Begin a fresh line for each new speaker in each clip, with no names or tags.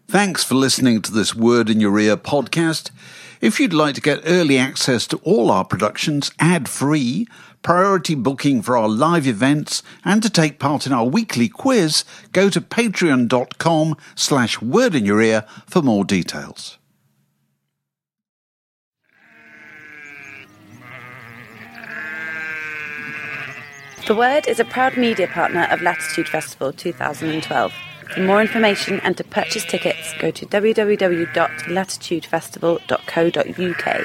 Thanks for listening to this Word in Your Ear podcast. If you'd like to get early access to all our productions ad-free, priority booking for our live events, and to take part in our weekly quiz, go to patreon.com/wordinyourear for more details.
The Word is a proud media partner of Latitude Festival 2012. For more information and to purchase tickets, go to www.latitudefestival.co.uk.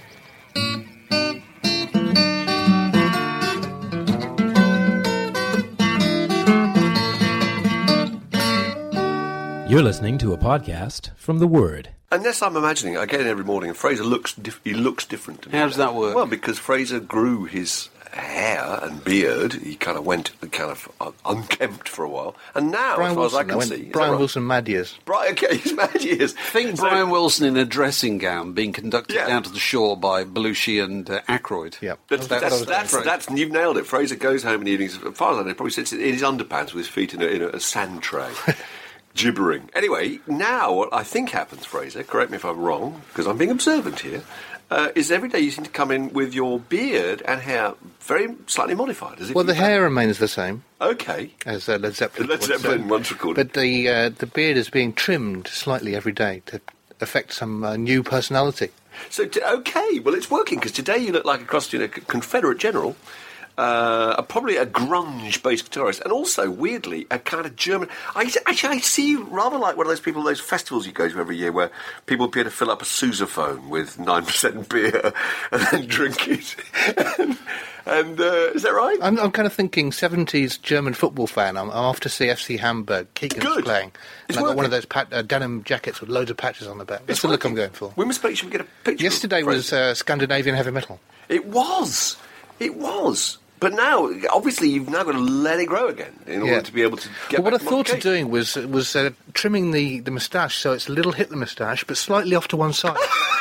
You're listening to a podcast from The Word.
Unless I'm imagining, I get in every morning and Fraser looks different to me.
How does that work?
Well, because Fraser grew his hair and beard. He kind of went unkempt for a while. And now,
Brian
as far as I
Wilson,
can see...
Brian Wilson mad years.
Okay, he's mad years.
Think Brian Wilson in a dressing gown being conducted down to the shore by Belushi and Aykroyd.
Yeah.
That's you've nailed it. Fraser goes home in the evenings, as far as I know, probably sits in his underpants with his feet in a sand tray. Gibbering. Anyway, now what I think happens, Fraser, correct me if I'm wrong, because I'm being observant here, is every day you seem to come in with your beard and hair very slightly modified.
Well, the hair remains the same.
Okay.
As Led Zeppelin
once recorded.
But the beard is being trimmed slightly every day to affect some new personality.
So, okay, well, it's working, because today you look like a Confederate general. Probably a grunge-based guitarist, and also, weirdly, a kind of German... I see you rather like one of those people, those festivals you go to every year where people appear to fill up a sousaphone with 9% beer and then drink it. and is that right?
I'm kind of thinking 70s German football fan. I'm off to see FC Hamburg. Keegan's playing. And I've got one of those denim jackets with loads of patches on the back. That's the look I'm going for.
We must make sure we get a picture.
Yesterday was Scandinavian heavy metal.
It was. But now, obviously, you've now got to let it grow again in order to be able to get
Well, what I
back to
thought of
modification.
doing was trimming the moustache so it's a little Hitler moustache, but slightly off to one side.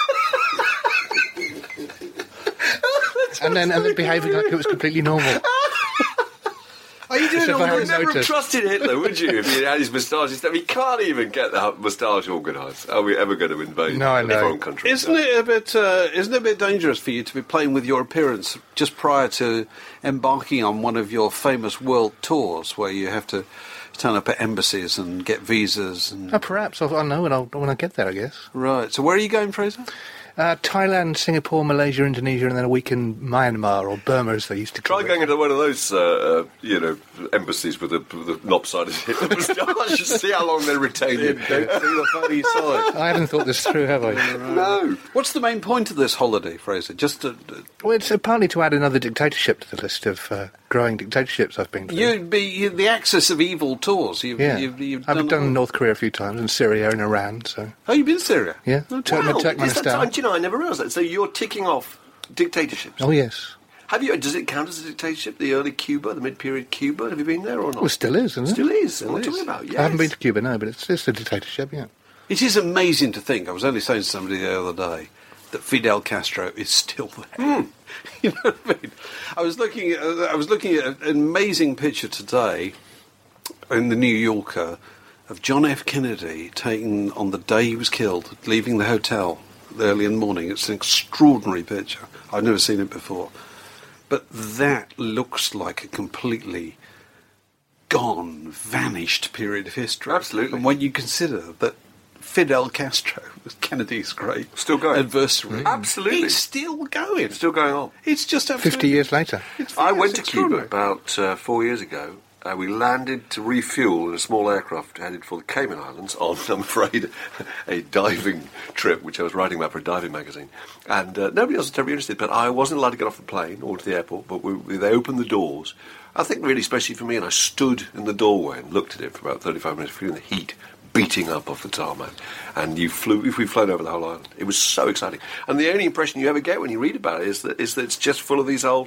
and then behaving like it was completely normal.
Are you doing
As if I
all
hadn't
Never have
noticed.
trusted Hitler, would you, if he had his moustache and stuff? He can't even get the moustache organised. Are we ever going to invade
No, I
a
know.
foreign country?
Isn't it a bit dangerous for you to be playing with your appearance just prior to embarking on one of your famous world tours where you have to turn up at embassies and get visas? And...
Oh, perhaps. I'll know when I get there, I guess.
Right. So where are you going, Fraser?
Thailand, Singapore, Malaysia, Indonesia, and then a week in Myanmar, or Burma as they used to call
Try
it.
going into one of those, embassies with a lopsided Hitler moustache and see how long they retain you.
I haven't thought this through, have I?
No.
What's the main point of this holiday, Fraser? Just to...
Well, it's partly to add another dictatorship to the list of growing dictatorships I've been to.
the axis of evil tours. You've
I've done North Korea a few times, and Syria and Iran, so...
Oh, you've been to Syria?
Yeah, Turkmenistan.
Do you know, I never realised that. So you're ticking off dictatorships.
Oh, yes.
Does it count as a dictatorship, the early Cuba, the mid-period Cuba? Have you been there or not?
Well, it still is, isn't it?
Still is. What are you talking about? Yes.
I haven't been to Cuba, no, but it's a dictatorship, yeah.
It is amazing to think, I was only saying to somebody the other day, that Fidel Castro is still there. You know what I mean? I was looking at an amazing picture today in the New Yorker of John F. Kennedy taken on the day he was killed, leaving the hotel early in the morning. It's an extraordinary picture. I've never seen it before. But that looks like a completely gone, vanished period of history.
Absolutely.
And when you consider that Fidel Castro was Kennedy's great
Still going.
adversary.
Absolutely.
It's still going.
It's still going on.
It's just absolutely...
50 years later.
I went to Cuba about 4 years ago. We landed to refuel in a small aircraft headed for the Cayman Islands on, I'm afraid, a diving trip, which I was writing about for a diving magazine. And nobody else was terribly interested, but I wasn't allowed to get off the plane or to the airport, but they opened the doors. I think really especially for me, and I stood in the doorway and looked at it for about 35 minutes, feeling the heat beating up off the tarmac. And we've flown over the whole island. It was so exciting. And the only impression you ever get when you read about it is that it's just full of these old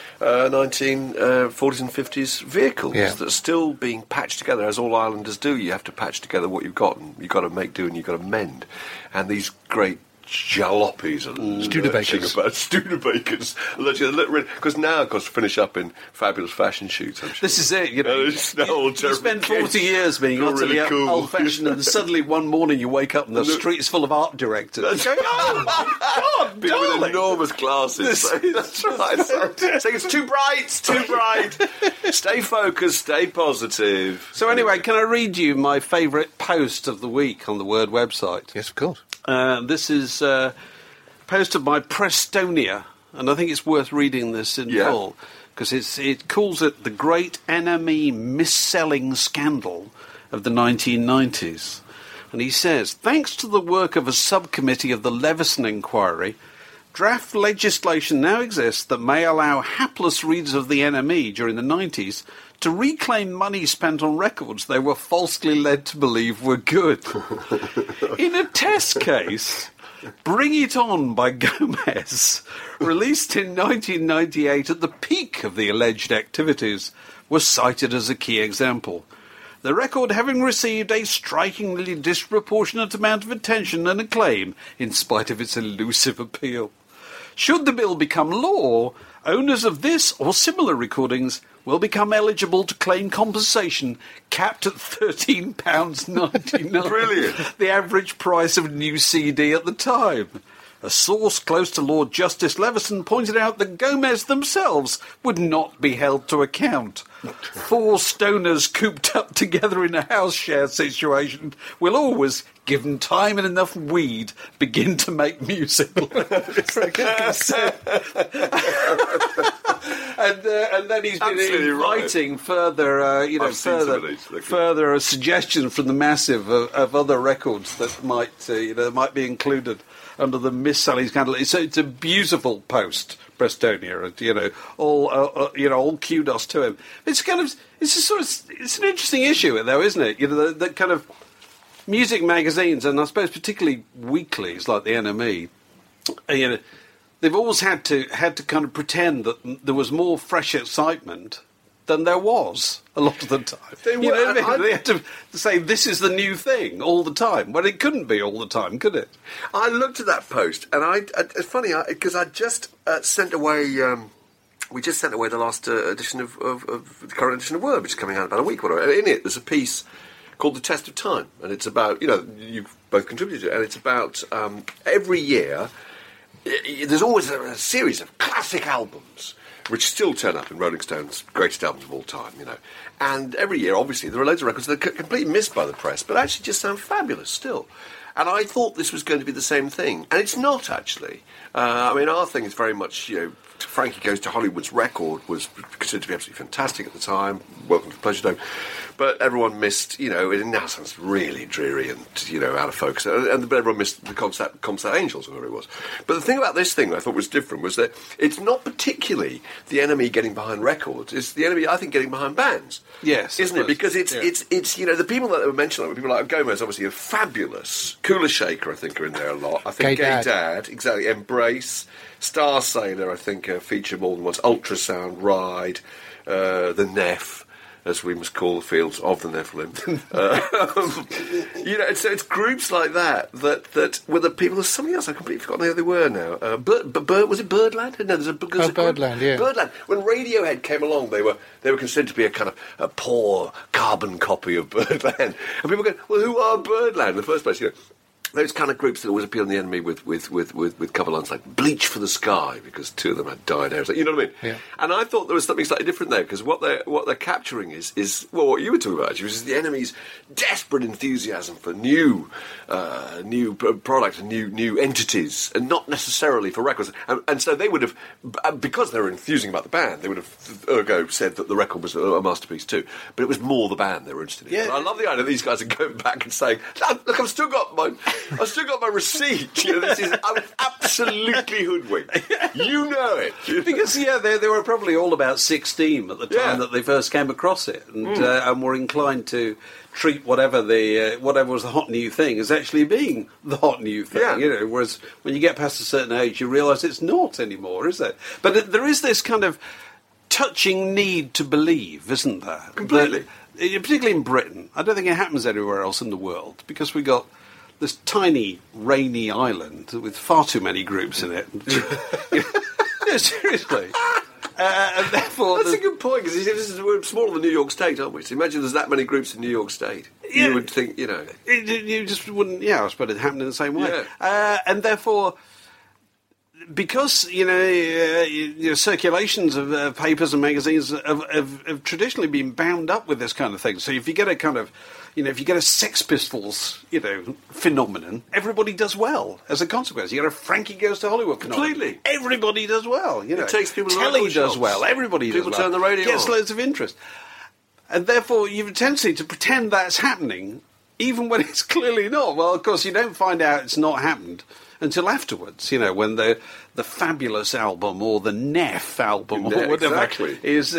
1940s and 50s vehicles that are still being patched together, as all islanders do. You have to patch together what you've got, and you've got to make do and you've got to mend. And these great jalopies and Studebakers. Because now, of course, finish up in fabulous fashion shoots. I'm sure.
This is it. You spend 40 years being utterly
really cool.
old-fashioned, and suddenly one morning you wake up and the street's full of art directors. Going, oh my God,
people
darling.
with enormous glasses. That's right. Saying it's too bright. Stay focused, stay positive.
So anyway, can I read you my favourite post of the week on the Word website?
Yes, of course.
This is posted by Prestonia, and I think it's worth reading this in full, because it calls it the great NME mis-selling scandal of the 1990s. And he says, thanks to the work of a subcommittee of the Leveson Inquiry, draft legislation now exists that may allow hapless readers of the NME during the 90s to reclaim money spent on records they were falsely led to believe were good. In a test case, Bring It On by Gomez, released in 1998 at the peak of the alleged activities, was cited as a key example. The record having received a strikingly disproportionate amount of attention and acclaim in spite of its elusive appeal. Should the bill become law, owners of this or similar recordings will become eligible to claim compensation capped at £13.99.
Brilliant.
The average price of a new CD at the time. A source close to Lord Justice Leveson pointed out that Gomez themselves would not be held to account. 4 stoners cooped up together in a house share situation will always, given time and enough weed, begin to make music. And then he's been inviting further, further suggestions from the massive of other records that might be included under the mis-selling scandal. It's a beautiful post, Prestonia, and all kudos to him. It's an interesting issue though, isn't it? The kind of music magazines, and I suppose particularly weeklies like the NME, they've always had to kind of pretend that there was more fresh excitement than there was a lot of the time. They had to say this is the new thing all the time. Well, it couldn't be all the time, could it?
I looked at that post, and it's funny because I just sent away. We just sent away the last edition of the current edition of Word, which is coming out in about a week. Whatever. In it, there's a piece called "The Test of Time," and it's about you've both contributed to it, and it's about every year. There's always a series of classic albums which still turn up in Rolling Stone's greatest albums of all time, And every year, obviously, there are loads of records that are completely missed by the press, but actually just sound fabulous still. And I thought this was going to be the same thing, and it's not actually. Our thing is very much, Frankie Goes to Hollywood's record was considered to be absolutely fantastic at the time. Welcome to the Pleasure Dome. But everyone missed, it now sounds really dreary and, out of focus. And everyone missed the Comsat Angels, or whatever it was. But the thing about this thing that I thought was different was that it's not particularly the NME getting behind records. It's the NME, I think, getting behind bands.
Yes.
Isn't it? Because it's the people that were mentioned, like people like Gomez, obviously, are fabulous. Cooler Shaker, I think, are in there a lot. I think Gay Dad, exactly. Embrace. Star Sailor, I think, featured more than once. Ultrasound, Ride, the Neff, as we must call the fields of the Nephilim. So it's groups like that were the people. There's something else I've completely forgotten who they were now. Was it Birdland? No, there's a
Birdland. Yeah,
Birdland. When Radiohead came along, they were considered to be a kind of a poor carbon copy of Birdland, and people go, well, who are Birdland in the first place? Those kind of groups that always appeal in the NME with cover lines like "Bleach for the Sky" because 2 of them had dyed hair. You know what I mean?
Yeah.
And I thought there was something slightly different there because what they're capturing is what you were talking about, actually, which is the NME's desperate enthusiasm for new product and new entities, and not necessarily for records. And so they would have, because they were enthusing about the band, they would have said that the record was a masterpiece too. But it was more the band they were interested in. Yeah. But I love the idea that these guys are going back and saying, "Look, I've still got my receipt. This is absolutely hoodwinked. You know it."
Because they were probably all about 16 at the time that they first came across it, and were inclined to treat whatever was the hot new thing as actually being the hot new thing.
Yeah.
Whereas when you get past a certain age, you realise it's not anymore, is it? But there is this kind of touching need to believe, isn't there?
Completely.
Particularly in Britain. I don't think it happens anywhere else in the world because we got this tiny, rainy island with far too many groups in it. No, seriously. And therefore,
that's a good point, because we're smaller than New York State, aren't we? So imagine there's that many groups in New York State.
Yeah.
You would think, you know...
You just wouldn't... Yeah, I suppose it happened in the same way.
Yeah.
And therefore... Because circulations of papers and magazines have traditionally been bound up with this kind of thing. So if you get a kind of, if you get a Sex Pistols, phenomenon, everybody does well as a consequence. You get a Frankie Goes to Hollywood phenomenon.
Completely.
Everybody does well.
It takes people to
Telly
record
does
shops.
well. Everybody does well.
People turn the radio
Gets
on.
loads of interest, and therefore you've a tendency to pretend that's happening, even when it's clearly not. Well, of course, you don't find out it's not happened until afterwards, when the Fabulous album or the Neff album or whatever
exactly.
is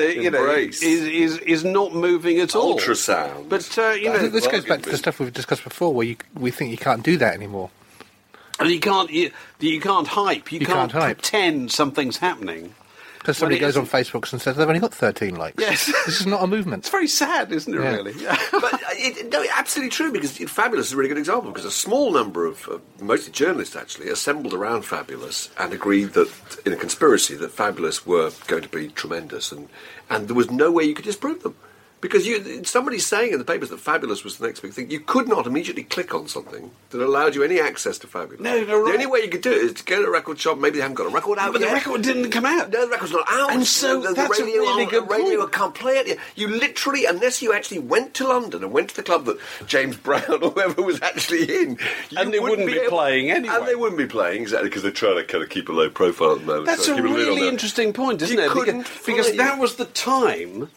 is not moving at all.
Ultrasound.
But
I think this goes back to the stuff we've discussed before, where we think you can't do that anymore.
And you can't hype. You can't
hype.
pretend something's happening.
Because somebody goes on Facebook and says they've only got 13 likes.
Yes.
This is not a movement.
It's very sad, isn't it, really?
But absolutely true, because Fabulous is a really good example, because a small number of, mostly journalists actually, assembled around Fabulous and agreed that, in a conspiracy, that Fabulous were going to be tremendous, and there was no way you could disprove them. Because somebody's saying in the papers that Fabulous was the next big thing. You could not immediately click on something that allowed you any access to Fabulous.
No, right.
The only way you could do it is to go to a record shop. Maybe they haven't got a record out
But
yet.
the record didn't come out.
No, the record's not out.
And so that's a really good
radio
point.
can't play it. You literally, unless you actually went to London and went to the club that James Brown or whoever was actually in,
And they wouldn't be playing anyway.
And they wouldn't be playing, exactly, because they're trying to kind of keep a low profile at the moment.
That's a really interesting point, isn't it? Because that was the time...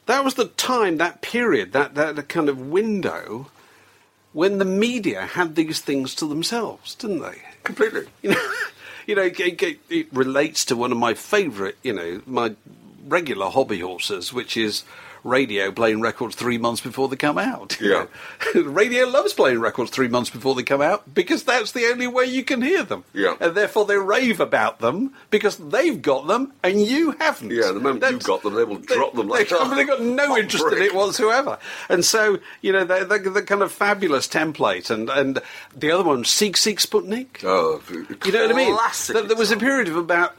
that period, that kind of window, when the media had these things to themselves, didn't they?
Completely.
It relates to one of my favourite, my regular hobby horses, which is radio playing records 3 months before they come out.
Yeah.
Radio loves playing records 3 months before they come out because that's the only way you can hear them.
Yeah.
And therefore they rave about them because they've got them and you haven't.
Yeah, the moment you've got them, they will drop them like that.
They've got no interest in it whatsoever. And so, they're the kind of Fabulous template. And the other one, Seek Sputnik.
Oh,
you know what I mean?
Classic.
There was a period of about,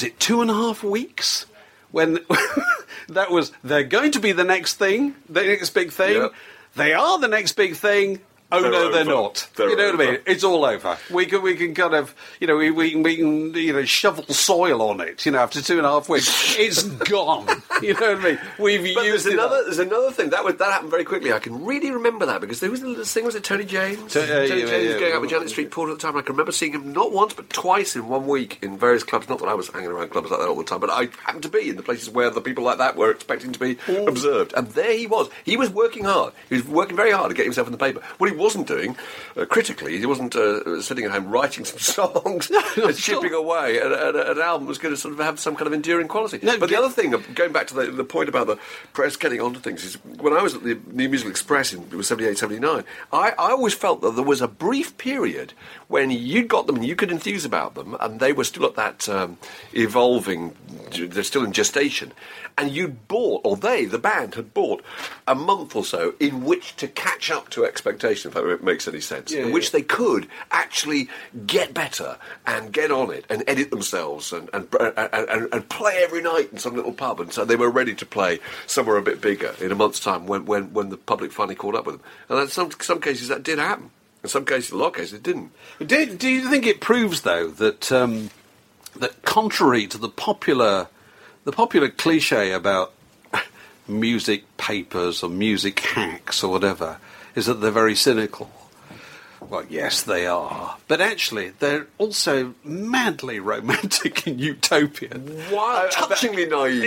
2.5 weeks when that was, they're going to be the next thing, the next big thing.
Yeah.
They are the next big thing. Oh,
They're
no, they're
over.
not.
They're
you know what I
over.
mean? It's all over. We can kind of, we can shovel soil on it, after 2.5 weeks. It's gone. You know what I mean? We've
But
used
there's another thing. That happened very quickly. I can really remember that, because there was this thing, was it Tony James? Tony James was going out with Janet Street Porter at the time. I can remember seeing him not once but twice in 1 week in various clubs. Not that I was hanging around clubs like that all the time, but I happened to be in the places where the people like that were expecting to be observed. And there he was. He was working hard. He was working very hard to get himself in the paper. What he wasn't doing, critically, he wasn't sitting at home writing some songs and chipping away at an album that was going to sort of have some kind of enduring quality. But the other thing, going back to the point about the press getting onto things, is when I was at the New Musical Express in 78, 79, I always felt that there was a brief period when you'd got them and you could enthuse about them, and they were still at that evolving, they're still in gestation, and you'd bought, or the band had bought, a month or so in which to catch up to expectation, if that makes any sense, in which they could actually get better and get on it and edit themselves and play every night in some little pub, and so they were ready to play somewhere a bit bigger in a month's time when the public finally caught up with them. And in some cases that did happen. In some cases, a lot of cases, it didn't.
Do you think it proves, though, that that contrary to the popular cliche about music papers or music hacks or whatever, is that they're very cynical? Well, yes, they are. But actually, they're also madly romantic and utopian.
Wow, touchingly naive.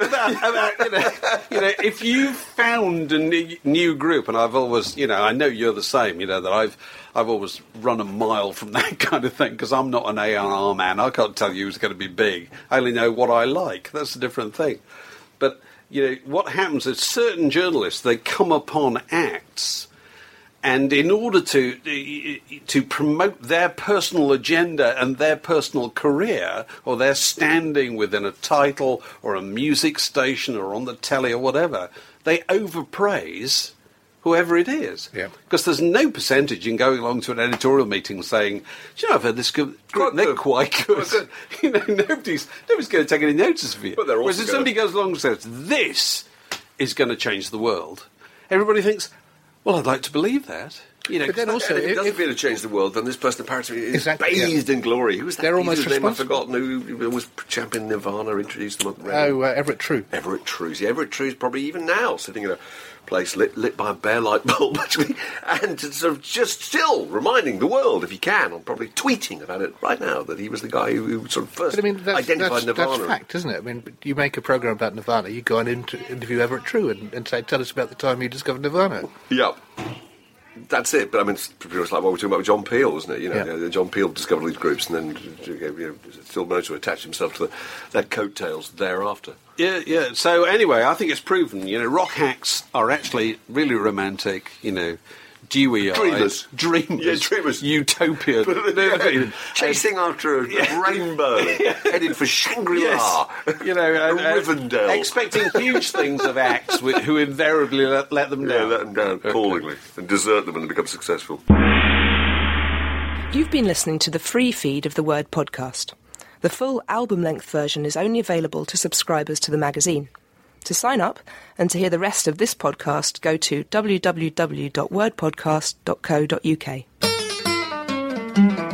If you found a new group, and I've always, I know you're the same, that I've always run a mile from that kind of thing, because I'm not an A&R man. I can't tell you who's going to be big. I only know what I like. That's a different thing. But, what happens is certain journalists, they come upon acts, and in order to promote their personal agenda and their personal career, or their standing within a title or a music station or on the telly or whatever, they overpraise whoever it is.
Yeah.
Because there's no percentage in going along to an editorial meeting saying, do you know, I've heard this group, they're quite good. You know, nobody's going to take any notice of you.
But they're also
Whereas if somebody goes along and says, this is going to change the world, everybody thinks, well, I'd like to believe that. You know,
But then also,
if it doesn't
if-
feel to change the world, then this person apparently is
Exactly,
bathed in glory. Who's that?
They're almost
Whose name I've
responsible.
forgotten, who was champion Nirvana, introduced them on radio.
Everett True.
Everett True. See, Everett True's probably even now sitting in a place lit by a bare light bulb, actually, and sort of just still reminding the world, if he can, or probably tweeting about it right now, that he was the guy who sort of first
But I mean,
identified Nirvana.
that's fact, isn't it? I mean, you make a programme about Nirvana, you go and interview Everett True and say, tell us about the time you discovered Nirvana.
Yep. That's it, but I mean, it's pretty much like what we were talking about with John Peel, wasn't it? You know,
Yeah.
John Peel discovered these groups and then still managed to attach himself to their coattails thereafter.
Yeah. So anyway, I think it's proven, you know, rock hacks are actually really romantic, you know, dewy-eyed.
Dreamers. Yeah, dreamers.
Utopia.
Chasing after a rainbow, headed for Shangri-La.
Yes. You know,
Rivendell.
expecting huge things of acts who invariably let them
Yeah,
down.
let them down appallingly and desert them and become successful.
You've been listening to the free feed of the Word podcast. The full album-length version is only available to subscribers to the magazine. To sign up and to hear the rest of this podcast, go to www.wordpodcast.co.uk.